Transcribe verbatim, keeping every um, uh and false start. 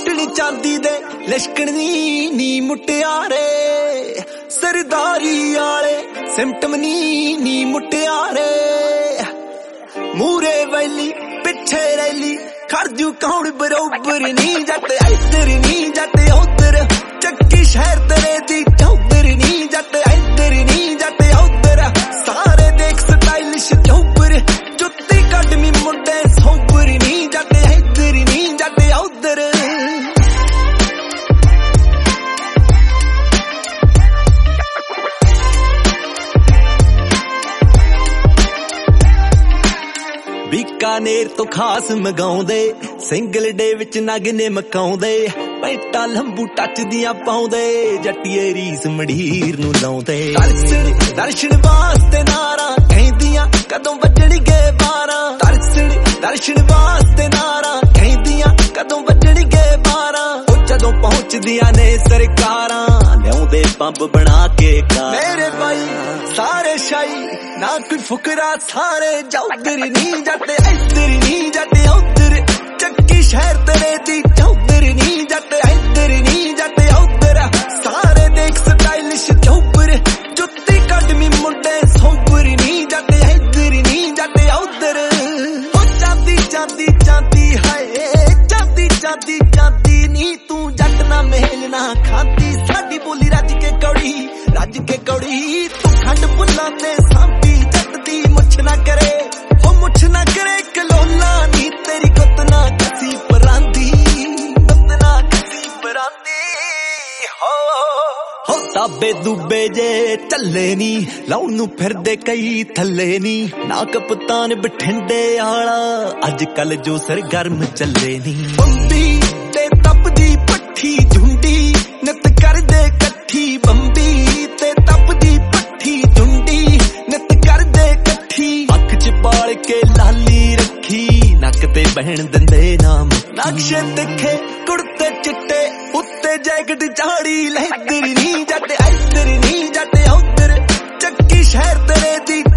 ਪੱਟਣੀ ਚਾਂਦੀ ਦੇ ਲਿਸ਼ਕਣੀ ਨੀ ਮੁਟਿਆਰੇ ਸਰਦਾਰੀ ਆਲੇ ਸਿੰਪਟਮ ਨੀ ਨੀ ਮੁਟਿਆਰੇ ਮੂਰੇ ਵੈਲੀ ਪਿੱਛੇ ਰੈਲੀ ਖੜਜੂ ਕੌਣ ਬਰੋਬਰ ਨੀ ਜੱਟ ਇੱਧਰ ਨੀ ਜੱਟ ਉੱਧਰ ਚੱਕੀ ਸ਼ਹਿਰ ਤੇਰੇ ਦੀ ਚੌਧਰ ਨੀ ਜੱਟ ਇੱਧਰ ਨੀ ਜੱਟ ਉੱਧਰ ਸਾਰੇ ਦੇਖ ਸਟਾਈਲਿਸ਼ ਚੌਬਰ ਜੁੱਤੀ ਕੱਢਮੀ ਮੁੰਡੇ ਸੌਬਰ ਨੀ ਜੱਟ ਇੱਧਰ ਨੀ ਜੱਟ ਉੱਧਰ ਬੀਕਾਨੇਰ ਤੋਂ ਖਾਸ ਮਗਾਉਂਦੇ ਸਿੰਗਲ ਡੇ ਵਿੱਚ ਨਗ ਨੇ ਮਕਾਉਂਦੇ ਪੈਂਟਾਂ ਲੰਬੂ ਟੱਚ ਦੀਆਂ ਪਾਉਂਦੇ ਜੱਟੀਏ ਰੀਸ ਮੰਡੀਰ ਨੂੰ ਲਾਉਂਦੇ ਦਰਸ਼ਨ ਦਰਸ਼ਨ ਵਾਸਤੇ ਨਾਰਾ ਕਹਿੰਦੀਆਂ ਕਦੋਂ ਵੱਜਣਗੇ ਬਾਰਾਂ ਦਰਸ਼ਨ ਦਰਸ਼ਨ ਵਾਸਤੇ ਨਾਰਾ ਕਹਿੰਦੀਆਂ ਕਦੋਂ ਵੱਜਣਗੇ ਬਾਰਾਂ ਉਹ ਜਦੋਂ ਪਹੁੰਚਦੀਆਂ ਨੇ ਸਰਕਾਰਾਂ ਲਿਆਉਂਦੇ ਬੰਬ ਬਣਾ ਕੇ ਕਾਰ ਮੇਰੇ ਭਾਈ ਸਾਰੇ ਸ਼ਾਈ ਨਾ ਕੋਈ ਫੁਕਰਾ ਸਾਰੇ ਚੌਧਰ ਨੀ ਜੱਟ ਇੱਧਰ ਨੀ ਜੱਟ ਉੱਧਰ ਚੱਕੀ ਸ਼ਹਿਰ ਤੇਰੇ ਦੀ ਚੌਧਰ ਨੀ ਜੱਟ ਇੱਧਰ ਨੀ ਜੱਟ ਉੱਧਰ ਸਾਰੇ ਦੇਖ ਸਟਾਈਲਿਸ਼ ਚੌਬਰ ਜੁੱਤੀ ਕੱਢਮੀ ਮੁੰਡੇ ਸੌਬਰ ਨੀ ਜੱਟ ਇੱਧਰ ਨੀ ਜੱਟ ਉੱਧਰ ਉਹ ਚਾਂਦੀ ਚਾਂਦੀ ਚਾਂਦੀ ਹਾਏ ਚਾਂਦੀ ਚਾਂਦੀ ਚਾਂਦੀ ਨੀ ਤੂੰ ਜੱਟ ਨਾ ਮੇਲ ਨਾ ਖਾਂਦੀ ਸਾਡੀ ਬੋਲੀ ਰੱਜ ਕੇ ਕੌੜੀ ਰੱਜ ਕੇ ਕੌੜੀ ਤੂੰ ਖੰਡ ਬੁੱਲਾਂ ਤੇ ਸਾਂਭੀ ਜੱਟ ਦੀ ਮੁੱਛ ਨਾ ਕਰੇ ਉਹ ਮੁੱਛ ਨਾ ਕਰੇ ਕਲੋਲਾ ਨੀ ਤੇਰੀ ਗੁੱਤ ਨਾ ਕਸੀ ਪਰਾਂਦੀ ਗੁੱਤ ਨਾ ਕਸੀ ਪਰਾਂਦੀ ਹੋ ਹੋ ਤਾਬੇ ਦੂਬੇ ਜੇ ਚੱਲੇ ਨੀ ਲਾਉਣ ਨੂੰ ਫਿਰਦੇ ਕਈ ਥੱਲੇ ਨੀ ਨਾ ਕਪਤਾਨ ਬਠਿੰਡੇ ਆਲਾ ਅੱਜ ਕੱਲ ਜੋ ਸਰਗਰਮ ਚੱਲੇ ਨੀ ਬੰਬੀ ਤੇ ਤਪਦੀ ਪੱਠੀ ਝੁੰਡੀ ਨਿਤ ਕਰਦੇ ਇਕੱਠੀ ਬੰਬੀ ਤੇ ਤਪਦੀ ਪੱਠੀ ਝੁੰਡੀ ਨਿਤ ਕਰਦੇ ਇਕੱਠੀ ਅੱਖ ਚ ਪਾਲ ਕੇ ਲਾਲੀ ਰੱਖੀ ਨੱਕ ਤੇ ਬਹਿਣ ਦਿੰਦੇ ਨਾਮ ਨਕਸ਼ੇ ਤਿੱਖੇ ਕੁੜਤੇ ਚਿੱਟੇ ਉੱਤੇ ਜੈਕਟ ਝਾੜੀ ਲਹਿੰਦਰ ਨੀ ਜੱਟ ਇੱਧਰ ਨੀ ਜੱਟ ਉੱਧਰ ਚੱਕੀ ਸ਼ਹਿਰ ਤੇਰੇ ਦੀ